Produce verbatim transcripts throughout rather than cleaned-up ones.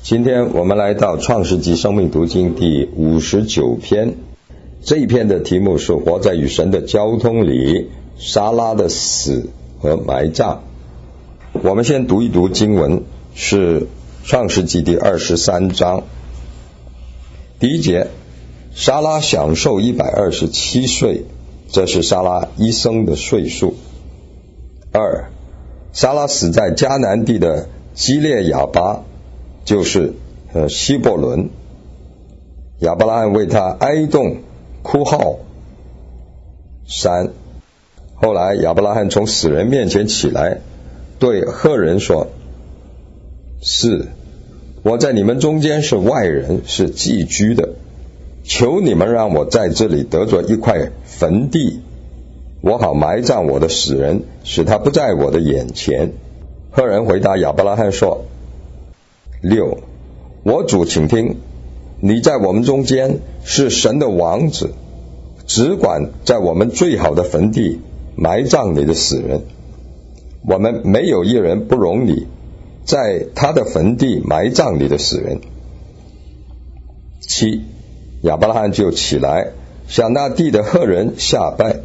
今天我们来到创世纪生命读经第五十九篇，这一篇的题目是活在与神的交通里，撒拉的死和埋葬。我们先读一读经文，是创世纪第二十三章第一节，撒拉享受一百二十七岁，这是撒拉一生的岁数。二，撒拉死在迦南地的基列雅巴，就是呃希伯伦。亚伯拉罕为他哀痛哭号。三，后来亚伯拉罕从死人面前起来，对赫人说：四，我在你们中间是外人，是寄居的，求你们让我在这里得着一块坟地，我好埋葬我的死人，使他不在我的眼前。赫人回答亚伯拉罕说：六，我主请听，你在我们中间是神的王子，只管在我们最好的坟地埋葬你的死人，我们没有一人不容你在他的坟地埋葬你的死人。七，亚伯拉罕就起来向那地的赫人下拜。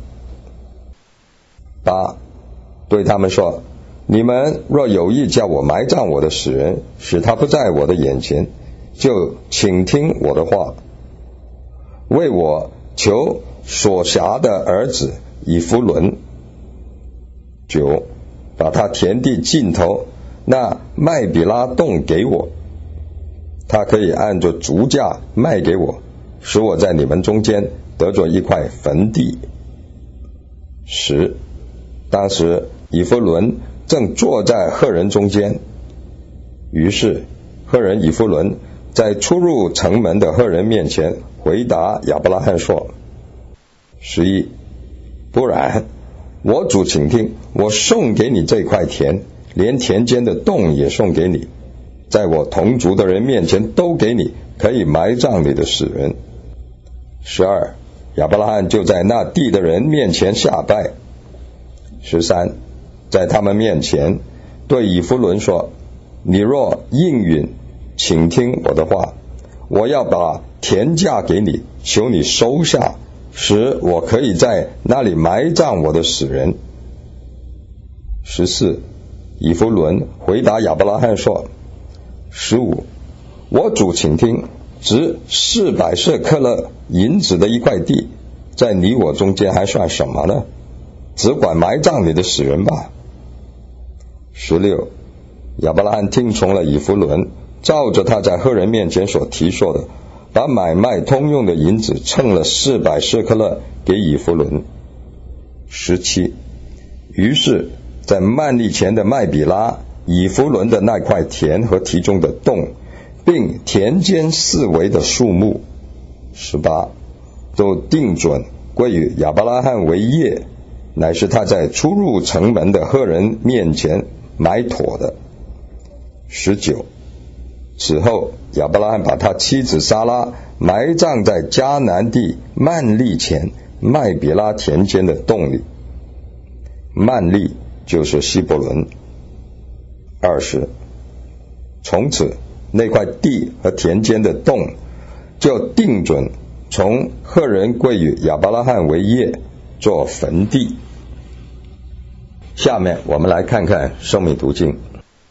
八，对他们说：你们若有意叫我埋葬我的死人，使他不在我的眼前，就请听我的话，为我求所辖的儿子以弗伦。九，把他田地尽头那麦比拉洞给我，他可以按着足价卖给我，使我在你们中间得着一块坟地。十，当时以弗伦正坐在赫人中间，于是赫人以弗伦在出入城门的赫人面前回答亚伯拉罕说：十一，不然，我主请听，我送给你这块田，连田间的洞也送给你，在我同族的人面前都给你，可以埋葬你的死人。十二，亚伯拉罕就在那地的人面前下拜。十三，在他们面前对以弗伦说：你若应允，请听我的话，我要把田价给你，求你收下，使我可以在那里埋葬我的死人。十四，以弗伦回答亚伯拉罕说：十五，我主请听，值四百舍克勒银子的一块地，在你我中间还算什么呢？只管埋葬你的死人吧。十六，亚伯拉罕听从了以弗伦，照着他在赫人面前所提说的，把买卖通用的银子称了四百舍克勒给以弗伦。十七，于是在幔利前的麦比拉，以弗伦的那块田和其中的洞，并田间四围的树木，十八，都定准归于亚伯拉罕为业，乃是他在出入城门的赫人面前埋妥的。十九，此后亚伯拉罕把他妻子撒拉埋葬在迦南地幔利前麦比拉田间的洞里，幔利就是希伯伦。二十，从此那块地和田间的洞就定准从赫人归于亚伯拉罕为业，做坟地。下面我们来看看生命读经。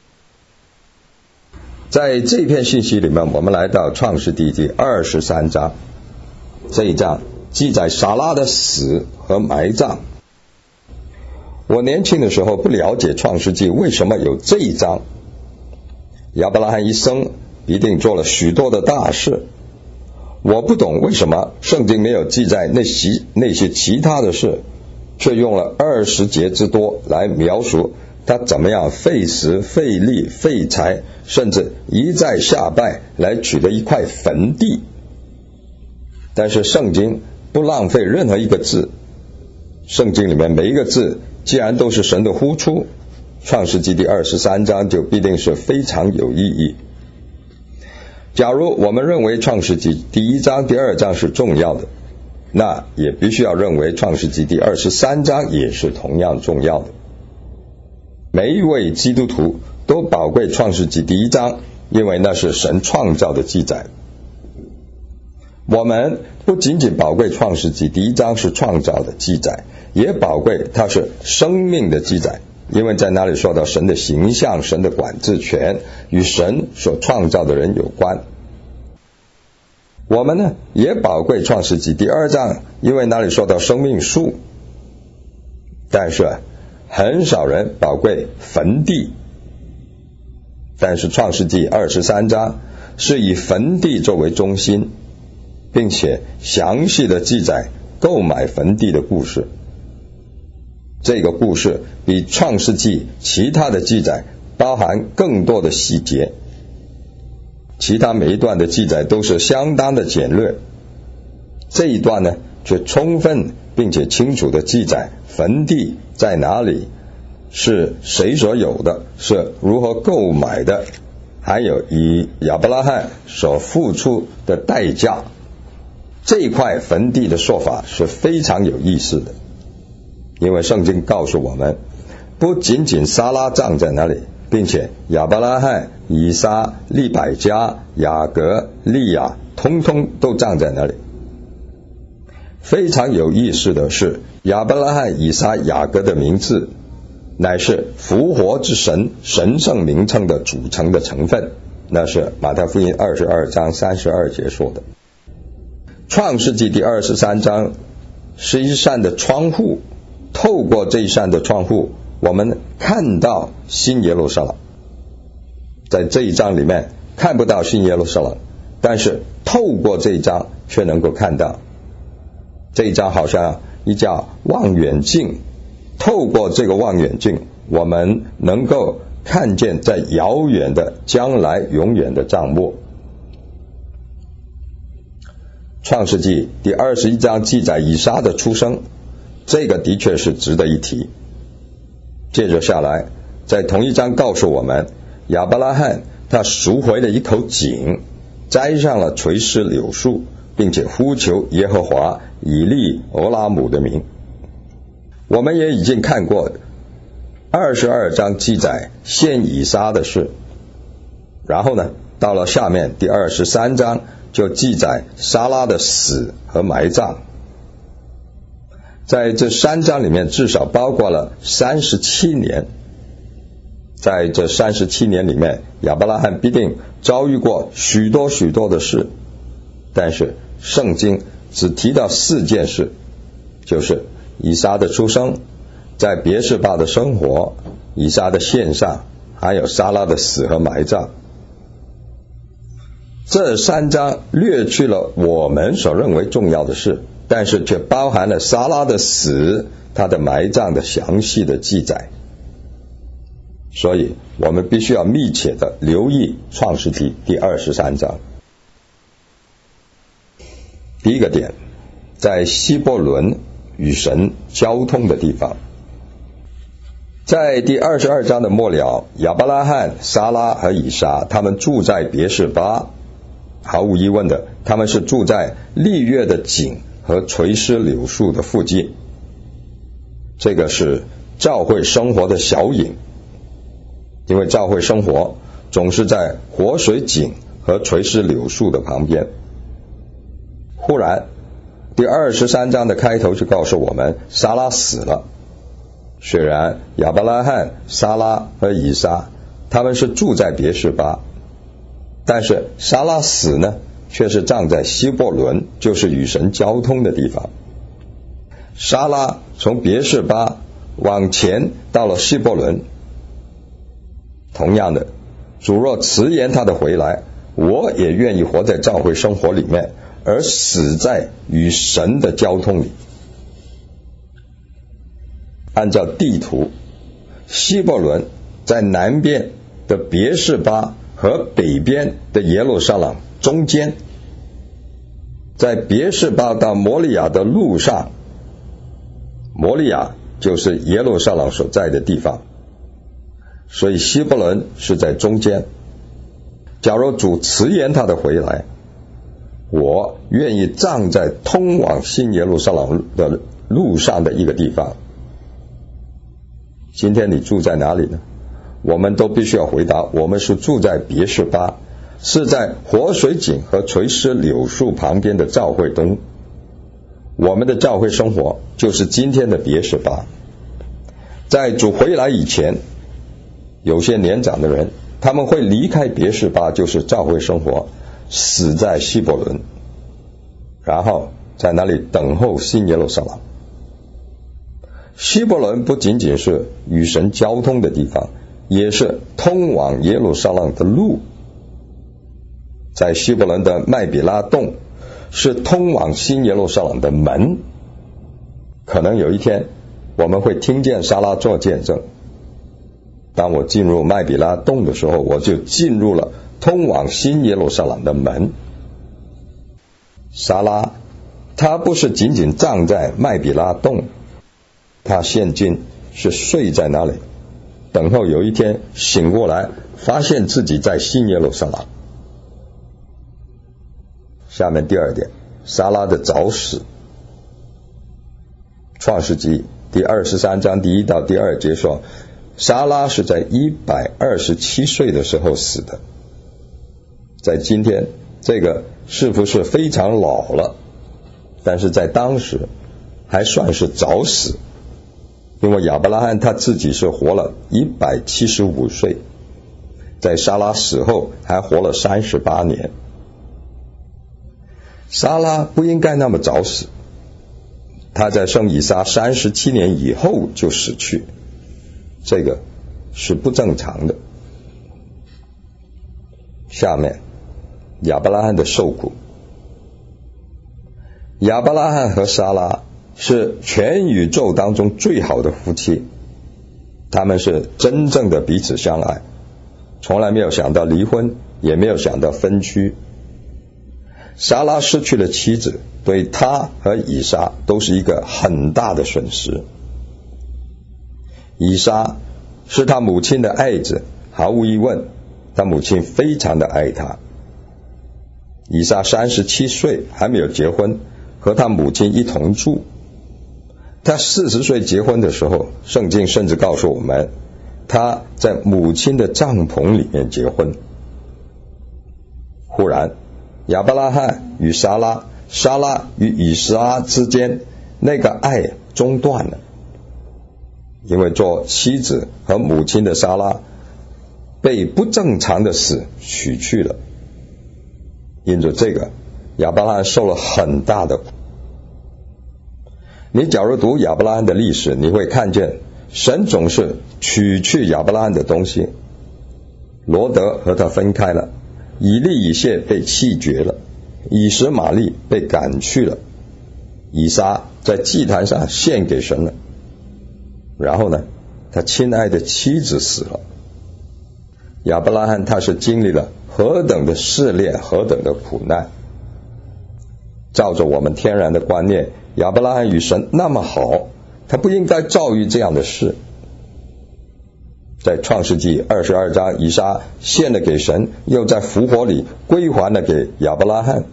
在这篇信息里面，我们来到创世纪第二十三章，这一章记载撒拉的死和埋葬。我年轻的时候不了解创世纪为什么有这一章，亚伯拉罕一生一定做了许多的大事，我不懂为什么圣经没有记载那些那些其他的事，却用了二十节之多来描述他怎么样费时费力费财，甚至一再下拜来取得一块坟地。但是圣经不浪费任何一个字，圣经里面每一个字既然都是神的呼出，创世纪第二十三章就必定是非常有意义。假如我们认为创世纪第一章第二章是重要的，那也必须要认为创世纪第二十三章也是同样重要的。每一位基督徒都宝贵创世纪第一章因为那是神创造的记载。我们不仅仅宝贵创世纪第一章是创造的记载，也宝贵它是生命的记载，因为在那里说到神的形象、神的管制权与神所创造的人有关。我们呢也宝贵创世纪第二章，因为那里说到生命树，但是很少人宝贵坟地。但是创世纪二十三章是以坟地作为中心，并且详细的记载购买坟地的故事。这个故事比创世纪其他的记载包含更多的细节，其他每一段的记载都是相当的简略，这一段呢却充分并且清楚的记载坟地在哪里，是谁所有的，是如何购买的，还有以亚伯拉罕所付出的代价。这一块坟地的说法是非常有意思的，因为圣经告诉我们，不仅仅撒拉葬在那里，并且亚伯拉罕、以撒、利百加、雅各、利亚通通都葬在那里。非常有意思的是，亚伯拉罕、以撒、雅各的名字乃是复活之神神圣名称的组成的成分，那是马太福音二十二章三十二节说的。创世纪第二十三章是一扇的窗户，透过这一扇的窗户，我们看到新耶路撒冷。在这一章里面看不到新耶路撒冷，但是透过这一章却能够看到。这一章好像一架望远镜，透过这个望远镜，我们能够看见在遥远的将来永远的帐幕。创世纪第二十一章记载以撒的出生，这个的确是值得一提。接着下来，在同一章告诉我们，亚伯拉罕他赎回了一口井，栽上了垂丝柳树，并且呼求耶和华以利俄拉姆的名。我们也已经看过二十二章记载献以撒的事，然后呢，到了下面第二十三章就记载撒拉的死和埋葬。在这三章里面至少包括了三十七年，在这三十七年里面，亚伯拉罕必定遭遇过许多许多的事，但是圣经只提到四件事，就是以撒的出生，在别是巴的生活，以撒的献上，还有撒拉的死和埋葬。这三章略去了我们所认为重要的事，但是却包含了撒拉的死，他的埋葬的详细的记载。所以我们必须要密切的留意创世纪第二十三章。第一个点，在希伯伦与神交通的地方。在第二十二章的末了，亚伯拉罕、撒拉和以撒他们住在别是巴，毫无疑问的，他们是住在利约的井和垂丝柳树的附近。这个是教会生活的小影，因为教会生活总是在活水井和垂丝柳树的旁边。忽然第二十三章的开头就告诉我们，撒拉死了。虽然亚伯拉罕、撒拉和以撒他们是住在别是巴，但是撒拉死呢，却是葬在希伯伦，就是与神交通的地方。撒拉从别是巴往前到了希伯伦。同样的，主若迟延他的回来，我也愿意活在教会生活里面，而死在与神的交通里。按照地图，希伯伦在南边的别是巴和北边的耶路撒冷中间，在别是巴到摩利亚的路上，摩利亚就是耶路撒冷所在的地方，所以希伯伦是在中间。假如主迟延他的回来，我愿意葬在通往新耶路撒冷的路上的一个地方。今天你住在哪里呢？我们都必须要回答，我们是住在别是巴， 是在活水井和垂丝柳树旁边的教会中。我们的教会生活就是今天的别是巴。在主回来以前，有些年长的人他们会离开别是巴，就是教会生活，死在希伯伦，然后在那里等候新耶路撒冷。希伯伦不仅仅是与神交通的地方，也是通往耶路撒冷的路。在希伯伦的麦比拉洞是通往新耶路撒冷的门。可能有一天我们会听见撒拉做见证，当我进入麦比拉洞的时候，我就进入了通往新耶路撒冷的门。撒拉他不是仅仅站在麦比拉洞，他现今是睡在那里，等候有一天醒过来，发现自己在新耶路撒冷。下面第二点，撒拉的早死。创世纪第二十三章第一到第二节说，撒拉是在一百二十七岁的时候死的。在今天这个是不是非常老了？但是在当时还算是早死，因为亚伯拉罕他自己是活了一百七十五岁，在撒拉死后还活了三十八年。撒拉不应该那么早死，他在生以撒三十七年以后就死去，这个是不正常的。下面亚伯拉罕的受苦。亚伯拉罕和撒拉是全宇宙当中最好的夫妻，他们是真正的彼此相爱，从来没有想到离婚，也没有想到分居。撒拉失去了妻子，对他和以撒都是一个很大的损失。以撒是他母亲的爱子，毫无疑问，他母亲非常的爱他。以撒三十七岁还没有结婚，和他母亲一同住。他四十岁结婚的时候，圣经甚至告诉我们，他在母亲的帐篷里面结婚。忽然亚伯拉罕与撒拉，撒拉与以撒之间那个爱中断了，因为做妻子和母亲的撒拉被不正常的死娶去了。因着这个，亚伯拉罕受了很大的苦。你假如读亚伯拉罕的历史，你会看见神总是取去亚伯拉罕的东西。罗德和他分开了，以利以谢被弃绝了，以实玛利被赶去了，以撒在祭坛上献给神了。然后呢，他亲爱的妻子死了。亚伯拉罕他是经历了何等的试炼，何等的苦难。照着我们天然的观念，亚伯拉罕与神那么好，他不应该遭遇这样的事。在创世纪二十二章，以撒献了给神，又在复活里归还了给亚伯拉罕。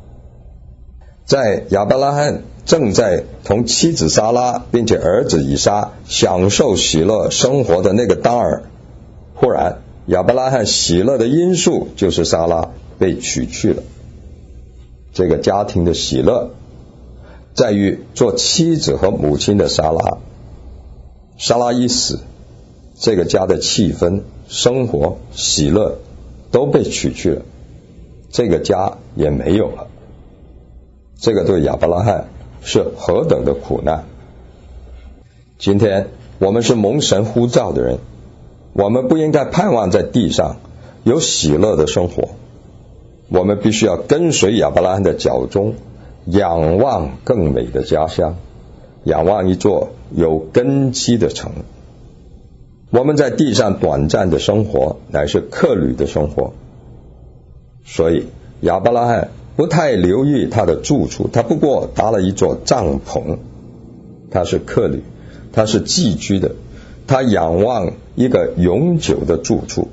在亚伯拉罕正在同妻子撒拉并且儿子以撒享受喜乐生活的那个当儿，忽然亚伯拉罕喜乐的因素就是撒拉被娶去了。这个家庭的喜乐在于做妻子和母亲的撒拉。撒拉一死，这个家的气氛、生活、喜乐都被取去了，这个家也没有了。这个对亚伯拉罕是何等的苦难。今天我们是蒙神呼召的人，我们不应该盼望在地上有喜乐的生活，我们必须要跟随亚伯拉罕的脚踪，仰望更美的家乡，仰望一座有根基的城。我们在地上短暂的生活乃是客旅的生活，所以亚伯拉罕不太留意他的住处，他不过搭了一座帐篷，他是客旅，他是寄居的，他仰望一个永久的住处。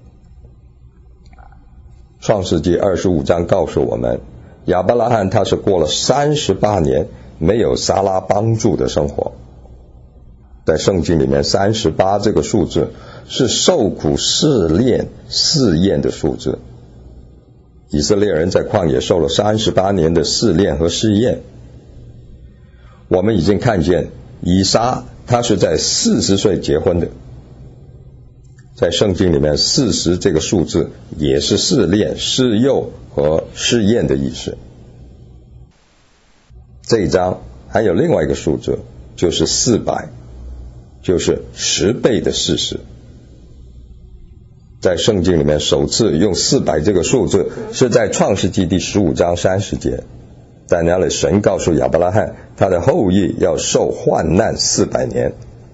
创世纪二十五章告诉我们，亚伯拉罕他是过了三十八年没有撒拉帮助的生活。在圣经里面，三十八这个数字是受苦试炼试验的数字， 以色列人在旷野受了三十八年的试炼和试验。我们已经看见以撒他是在四十岁结婚的，在圣经里面四十这个数字也是试炼、试诱和试验的意思。这一章还有另外一个数字，就是四百，就是十倍的事实。在圣经里面首次用四百这个数字是在创世纪第十五章三十节，在那里神告诉亚伯拉罕他的后裔要受患难四百年。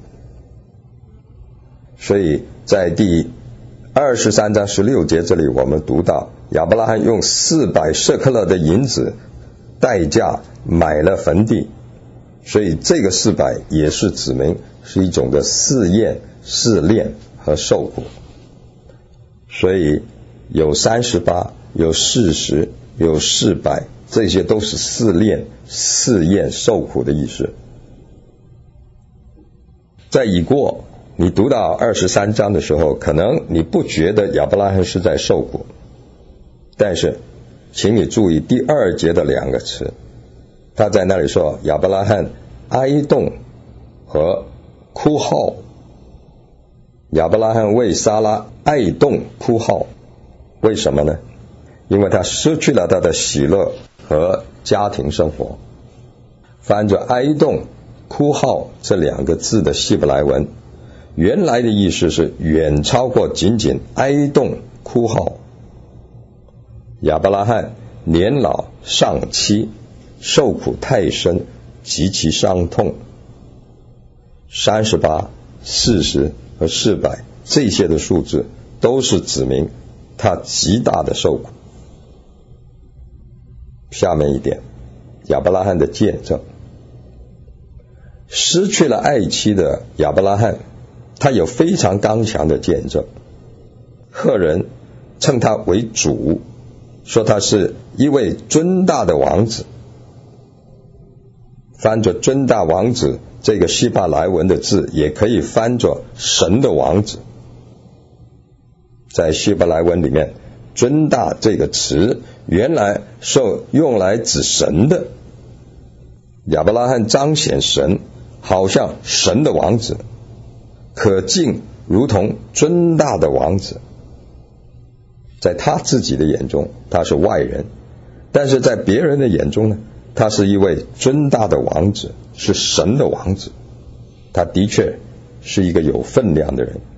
所以在第二十三章十六节这里我们读到亚伯拉罕用四百舍客勒的银子代价买了坟地，所以这个四百也是指明是一种的试验、试炼和受苦。所以有三十八，有四十，有四百，这些都是试炼、试验、受苦的意思。在已过你读到二十三章的时候，可能你不觉得亚伯拉罕是在受苦，但是请你注意第二节的两个词，他在那里说亚伯拉罕哀痛和哭号。亚伯拉罕为撒拉哀痛哭号，为什么呢？因为他失去了他的喜乐和家庭生活。翻着哀痛哭号这两个字的希伯来文，原来的意思是远超过仅仅哀痛哭号。亚伯拉罕年老丧妻，受苦太深，极其伤痛。三十八、四十和四百这些的数字都是指明他极大的受苦。下面一点，亚伯拉罕的见证。失去了爱妻的亚伯拉罕，他有非常刚强的见证。赫人称他为主，说他是一位尊大的王子。翻着尊大王子这个希伯来文的字，也可以翻作神的王子。在希伯来文里面，尊大这个词原来是用来指神的。亚伯拉罕彰显神，好像神的王子，可敬如同尊大的王子。在他自己的眼中他是外人，但是在别人的眼中呢，他是一位尊大的王子，是神的王子。他的确是一个有分量的人。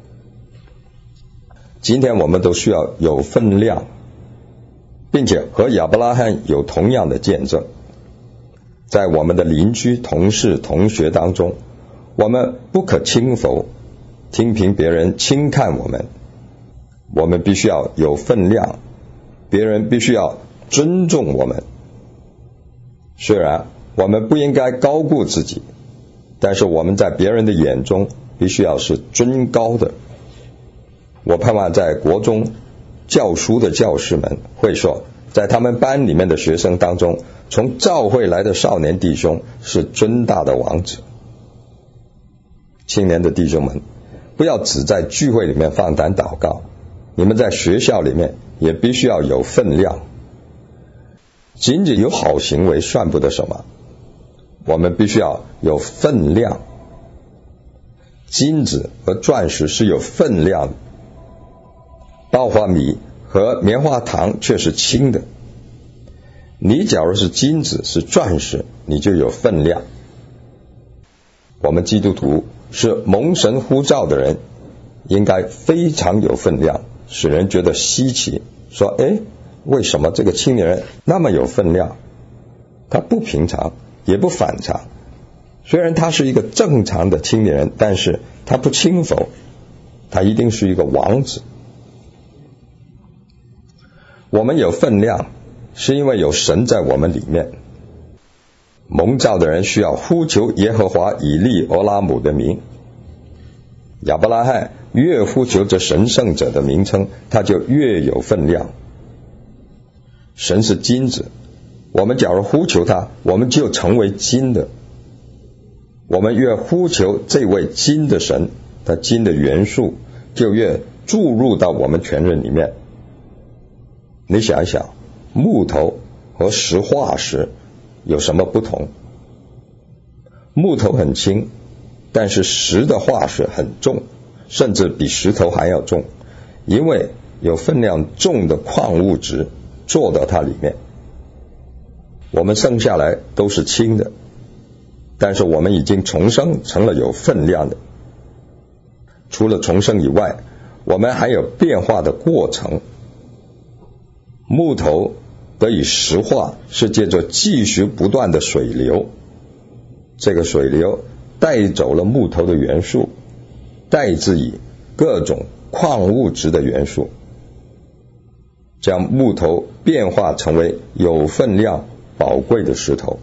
今天我们都需要有分量，并且和亚伯拉罕有同样的见证。在我们的邻居、同事、同学当中，我们不可轻浮，听凭别人轻看我们。我们必须要有分量，别人必须要尊重我们。虽然我们不应该高估自己，但是我们在别人的眼中必须要是尊高的。我盼望在国中教书的教师们会说，在他们班里面的学生当中，从教会来的少年弟兄是尊大的王子。青年的弟兄们，不要只在聚会里面放胆祷告，你们在学校里面也必须要有分量。仅仅有好行为算不得什么，我们必须要有分量。金子和钻石是有分量的，稻花米和棉花糖却是轻的。你假如是金子是钻石，你就有分量。我们基督徒是蒙神呼召的人，应该非常有分量，使人觉得稀奇，说诶，为什么这个青年人那么有分量？他不平常也不反常，虽然他是一个正常的青年人，但是他不轻浮，他一定是一个王子。我们有分量，是因为有神在我们里面。蒙召的人需要呼求耶和华以利俄拉姆的名。亚伯拉罕越呼求着神圣者的名称，他就越有分量。神是金子，我们假如呼求他，我们就成为金的。我们越呼求这位金的神，他金的元素就越注入到我们全人里面。 你想一想，木头和石化石有什么不同？木头很轻，但是石的化石很重，甚至比石头还要重，因为有分量重的矿物质做到它里面。我们生下来都是轻的，但是我们已经重生成了有分量的。除了重生以外，我们还有变化的过程。木头得以石化是借着继续不断的水流，这个水流带走了木头的元素，代之以各种矿物质的元素，将木头变化成为有分量宝贵的石头。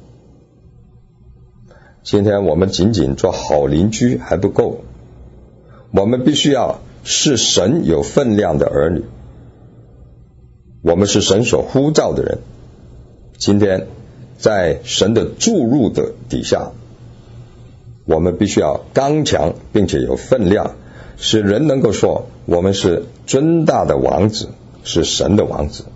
今天我们仅仅做好邻居还不够，我们必须要是神有分量的儿女，我们是神所呼召的人。今天在神的注入的底下，我们必须要刚强并且有分量，使人能够说我们是尊大的王子，是神的王子。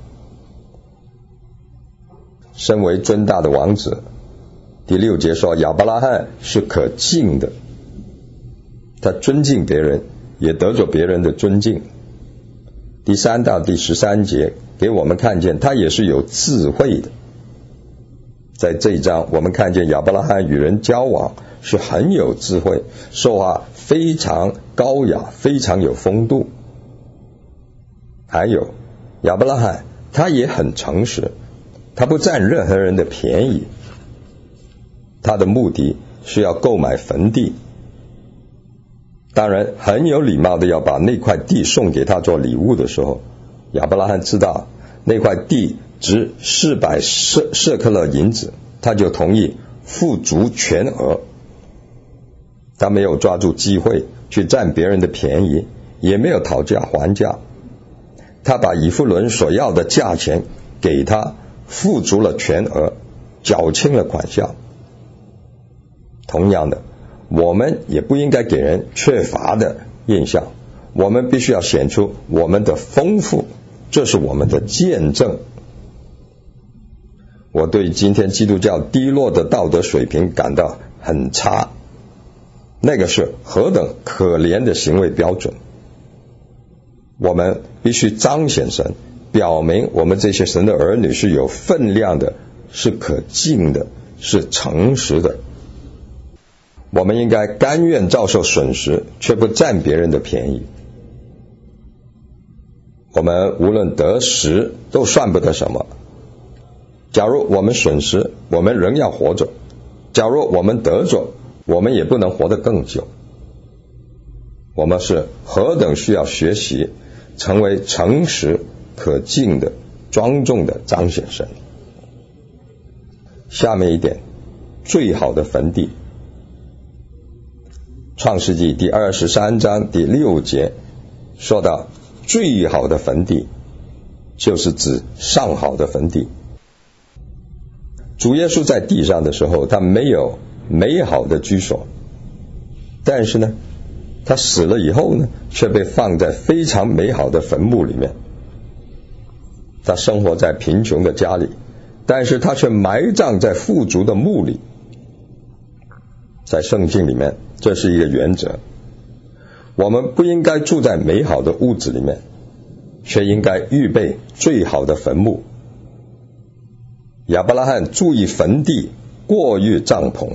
身为尊大的王子，第六节说亚伯拉罕是可敬的，他尊敬别人，也得着别人的尊敬。第三到第十三节给我们看见他也是有智慧的。在这一章我们看见亚伯拉罕与人交往是很有智慧，说话非常高雅，非常有风度。还有亚伯拉罕他也很诚实，他不占任何人的便宜，他的目的是要购买坟地，当然很有礼貌的要把那块地送给他做礼物的时候，亚伯拉罕知道那块地值四百舍舍克勒银子，他就同意付足全额。他没有抓住机会去占别人的便宜，也没有讨价还价，他把以弗伦所要的价钱给他，付足了全额，缴清了款项。同样的，我们也不应该给人缺乏的印象，我们必须要显出我们的丰富，这是我们的见证。我对今天基督教低落的道德水平感到很差，那个是何等可怜的行为标准。我们必须彰显神，表明我们这些神的儿女是有分量的，是可敬的，是诚实的。我们应该甘愿遭受损失，却不占别人的便宜。我们无论得失都算不得什么。假如我们损失，我们仍要活着；假如我们得着，我们也不能活得更久。我们是何等需要学习，成为诚实、可敬的、庄重的彰显神。下面一点，最好的坟地。创世纪第二十三章第六节说到，最好的坟地就是指上好的坟地。主耶稣在地上的时候，他没有美好的居所，但是呢，他死了以后呢，却被放在非常美好的坟墓里面。他生活在贫穷的家里，但是他却埋葬在富足的墓里。在圣经里面，这是一个原则，我们不应该住在美好的屋子里面，却应该预备最好的坟墓。亚伯拉罕注意坟地过于帐篷。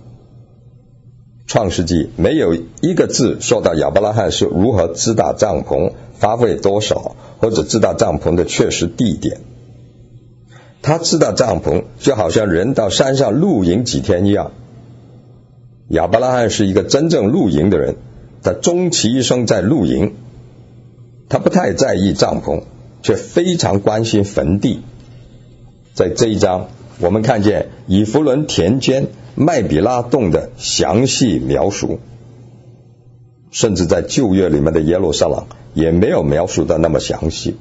创世纪没有一个字说到亚伯拉罕是如何支搭帐篷，花费多少，或者支搭帐篷的确实地点。他支搭帐篷就好像人到山上露营几天一样。亚伯拉罕是一个真正露营的人，他终其一生在露营，他不太在意帐篷，却非常关心坟地。在这一章我们看见以弗伦田间麦比拉洞的详细描述，甚至在旧约里面的耶路撒冷也没有描述的那么详细。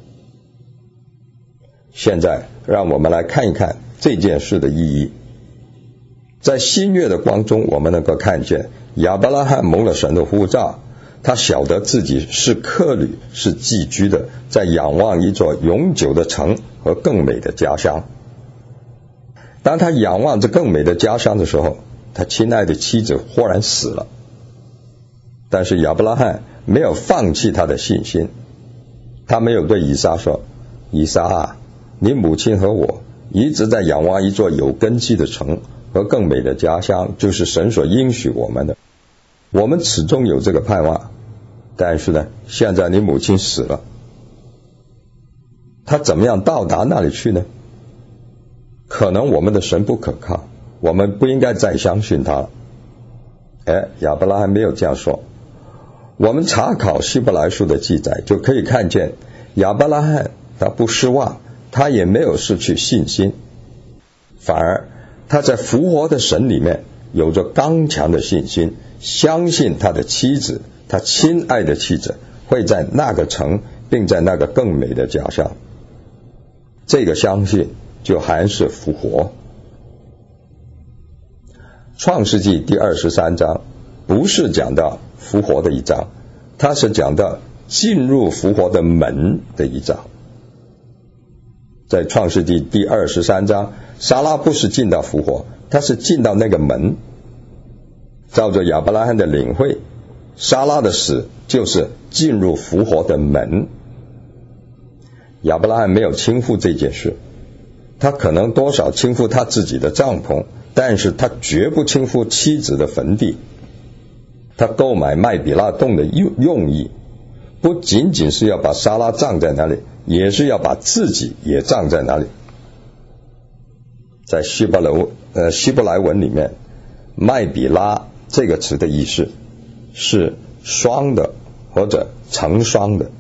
现在让我们来看一看这件事的意义。在新约的光中，我们能够看见亚伯拉罕蒙了神的呼召， 他晓得自己是客旅，是寄居的，在仰望一座永久的城和更美的家乡。当他仰望着更美的家乡的时候，他亲爱的妻子忽然死了。但是亚伯拉罕没有放弃他的信心，他没有对以撒说：以撒啊，你母亲和我一直在仰望一座有根基的城和更美的家乡，就是神所应许我们的。我们始终有这个盼望，但是呢，现在你母亲死了，他怎么样到达那里去呢？可能我们的神不可靠，我们不应该再相信他了。哎，亚伯拉罕没有这样说。我们查考希伯来书的记载，就可以看见亚伯拉罕他不失望，他也没有失去信心，反而他在复活的神里面有着刚强的信心，相信他的妻子，他亲爱的妻子会在那个城，并在那个更美的家乡。这个相信就还是复活。创世纪第二十三章不是讲到复活的一章，它是讲到进入复活的门的一章。在创世纪第二十三章，撒拉不是进到复活，他是进到那个门。照着亚伯拉罕的领会，撒拉的死就是进入复活的门。亚伯拉罕没有倾覆这件事，他可能多少倾覆他自己的帐篷，但是他绝不倾覆妻子的坟地。他购买麦比拉洞的用意，不仅仅是要把撒拉葬在那里，也是要把自己也葬在那里。在希伯来呃希伯来文里面，麦比拉这个词的意思是双的或者成双的。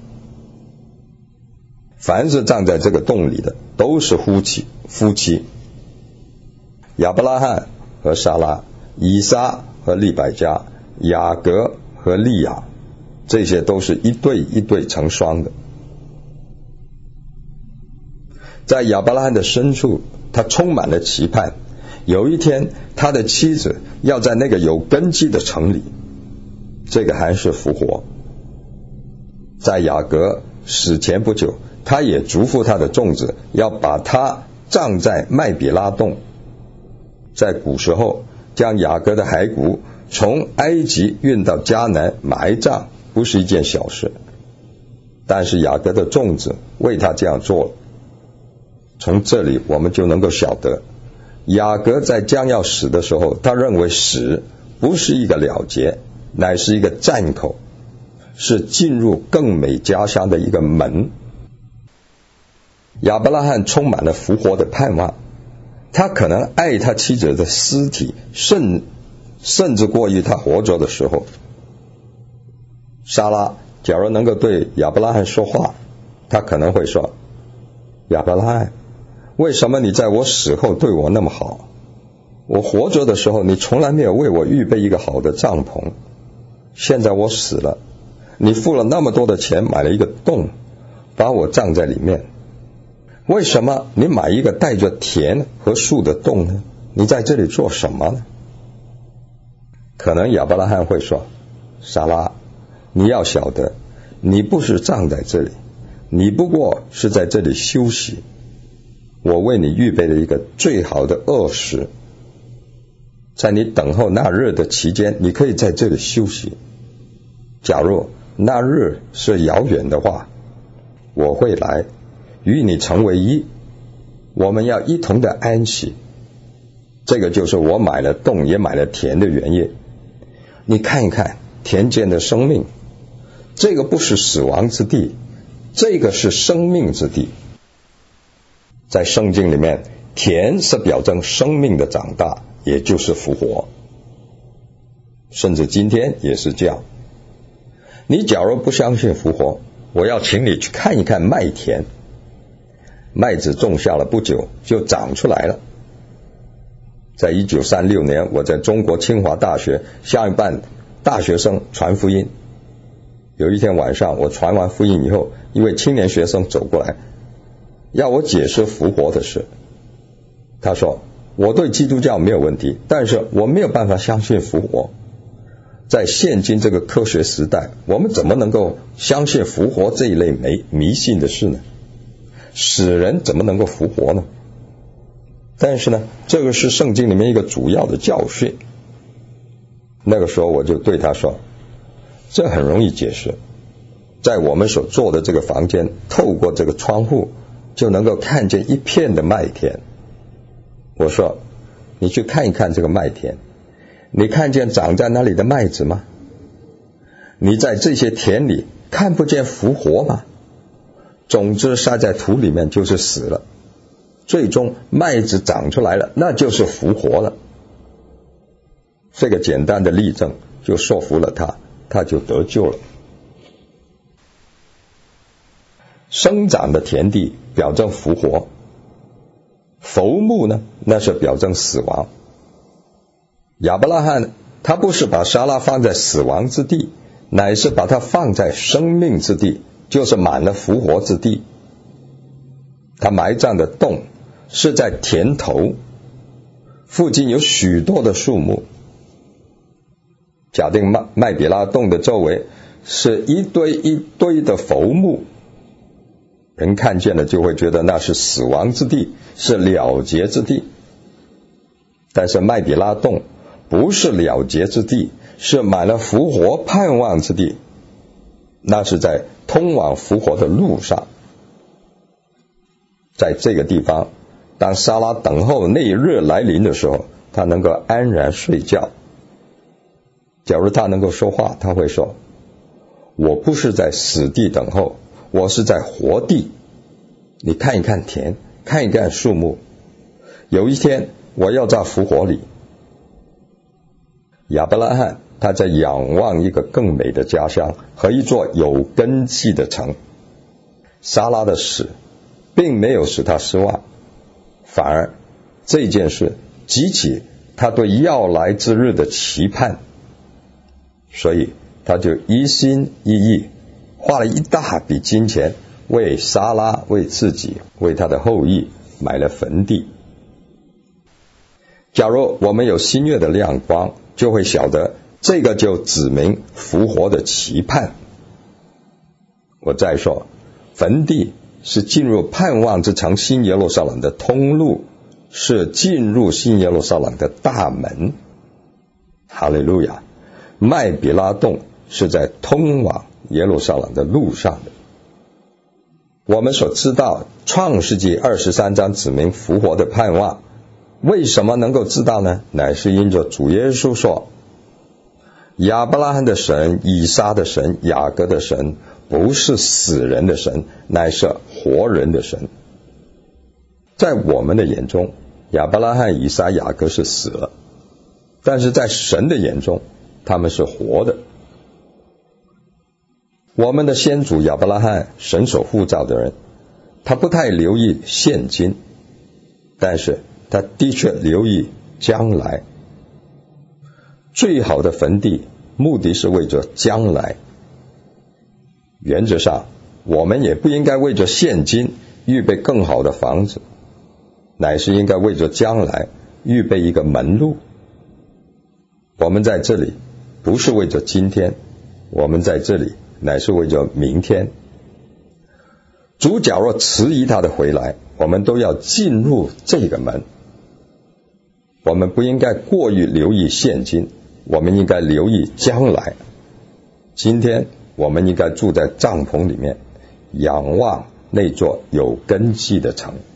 凡是葬在这个洞里的都是夫妻夫妻。亚伯拉罕和撒拉，以撒和利百加，雅各和利亚，这些都是一对一对成双的。在亚伯拉罕的深处，他充满了期盼，有一天他的妻子要在那个有根基的城里，这个还是复活。在雅各死前不久，他也嘱咐他的众子要把他葬在麦比拉洞。在古时候，将雅各的骸骨从埃及运到迦南埋葬不是一件小事，但是雅各的众子为他这样做了。从这里我们就能够晓得，雅各在将要死的时候，他认为死不是一个了结，乃是一个站口，是进入更美家乡的一个门。亚伯拉罕充满了复活的盼望，他可能爱他妻子的尸体，甚甚至过于他活着的时候。撒拉假如能够对亚伯拉罕说话，他可能会说：亚伯拉罕，为什么你在我死后对我那么好？我活着的时候，你从来没有为我预备一个好的帐篷，现在我死了，你付了那么多的钱买了一个洞，把我葬在里面，为什么你买一个带着田和树的洞呢？你在这里做什么呢？可能亚伯拉罕会说：撒拉，你要晓得，你不是葬在这里，你不过是在这里休息，我为你预备了一个最好的卧室，在你等候那日的期间，你可以在这里休息。假如那日是遥远的话，我会来与你成为一，我们要一同的安息。这个就是我买了洞也买了田的原因。你看一看田间的生命，这个不是死亡之地，这个是生命之地。在圣经里面，田是表征生命的长大，也就是复活，甚至今天也是这样。你假如不相信复活，我要请你去看一看麦田，麦子种下了不久就长出来了。在一九三六年，我在中国清华大学向一班大学生传福音。有一天晚上，我传完福音以后，一位青年学生走过来，要我解释复活的事。他说：我对基督教没有问题，但是我没有办法相信复活。 在现今这个科学时代，我们怎么能够相信复活这一类迷迷信的事呢？死人怎么能够复活呢？但是呢，这个是圣经里面一个主要的教训。那个时候我就对他说，这很容易解释，在我们所做的这个房间，透过这个窗户就能够看见一片的麦田。我说，你去看一看这个麦田，你看见长在那里的麦子吗？你在这些田里看不见复活吗？种子撒在土里面就是死了，最终麦子长出来了，那就是复活了。这个简单的例证就说服了他，他就得救了。生长的田地表征复活，坟墓呢，那是表征死亡。亚伯拉罕他不是把撒拉放在死亡之地，乃是把它放在生命之地，就是满了复活之地。他埋葬的洞是在田头，附近有许多的树木。假定麦麦比拉洞的周围是一堆一堆的坟墓，人看见了就会觉得那是死亡之地，是了结之地。但是麦比拉洞不是了结之地，是满了复活盼望之地，那是在通往复活的路上。在这个地方，当撒拉等候那一日来临的时候，他能够安然睡觉。假如他能够说话，他会说，我不是在死地等候，我是在活地。你看一看田，看一看树木，有一天我要在复活里。亚伯拉罕他在仰望一个更美的家乡和一座有根基的城。撒拉的死并没有使他失望，反而这件事激起他对要来之日的期盼，所以他就一心一意花了一大笔金钱，为撒拉、为自己、为他的后裔买了坟地。假如我们有新月的亮光，就会晓得这个就指明复活的期盼。我再说，坟地是进入盼望之城新耶路撒冷的通路，是进入新耶路撒冷的大门。哈利路亚！麦比拉洞是在通往耶路撒冷的路上的。我们所知道创世纪二十三章指明复活的盼望，为什么能够知道呢？乃是因着主耶稣说，亚伯拉罕的神、以撒的神、雅各的神不是死人的神，乃是活人的神。在我们的眼中，亚伯拉罕、以撒、雅各是死了，但是在神的眼中他们是活的。我们的先祖亚伯拉罕，神所呼召的人，他不太留意现今，但是他的确留意将来。最好的坟地目的是为着将来。原则上我们也不应该为着现今预备更好的房子，乃是应该为着将来预备一个门路。我们在这里不是为着今天，我们在这里乃是为着明天。主假若迟疑他的回来，我们都要进入这个门。我们不应该过于留意现今，我们应该留意将来。今天我们应该住在帐篷里面，仰望那座有根基的城。